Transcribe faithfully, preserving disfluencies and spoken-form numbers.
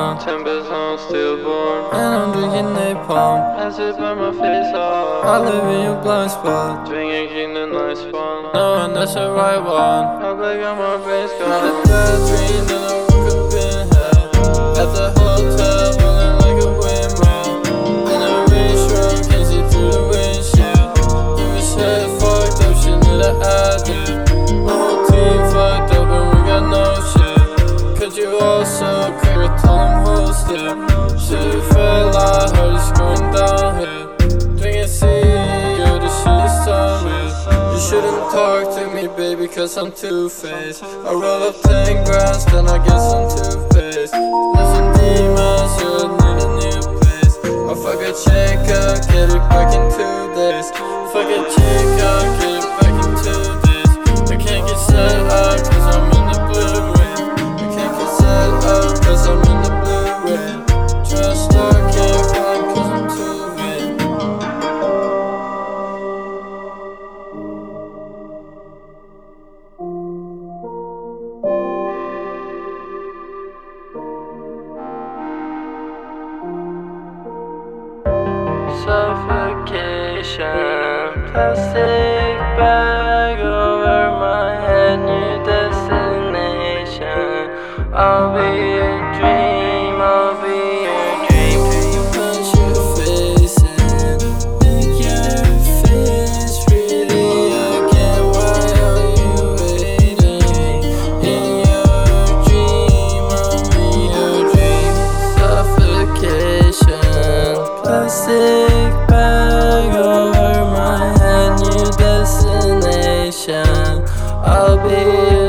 on. Timbers on, stillborn. And I'm drinking napalm. Acid burn my face off. I live in your blind spot. Drinking the nice one. Knowing that's the right one. I black on my face Had a gone. bad dream that I woke up in hell. At the hotel, feeling like a windmill. In a range room, can't see through the windshield. You was head fucked up, shit that I did. My whole team fucked up and we got no shit. Cause you all so clear, told them hold still. Shit fell, I heard it's going downhill. Drinking C, yo, this shit is solid. You shouldn't talk to me, baby, cause I'm two-faced. I roll up ten grams, then I get some toothpaste. Listen, demons, you need a new place. I fuck a chick up, get it back in two days. Fuck a chick up, get it back in two days. I can't get set up, cause I'm in the blue rain. I can't get set up, cause I'm in the blue rain. Just start, can't climb, cause I'm too vain. Suffocation, plastic bag over my head, new destination. I'll be your dream, I'll be your dream. You punch your face and make your face really again. Why are you waiting? In your dream, I'm in your dream. Suffocation, plastic bag over my head, new destination. I'll be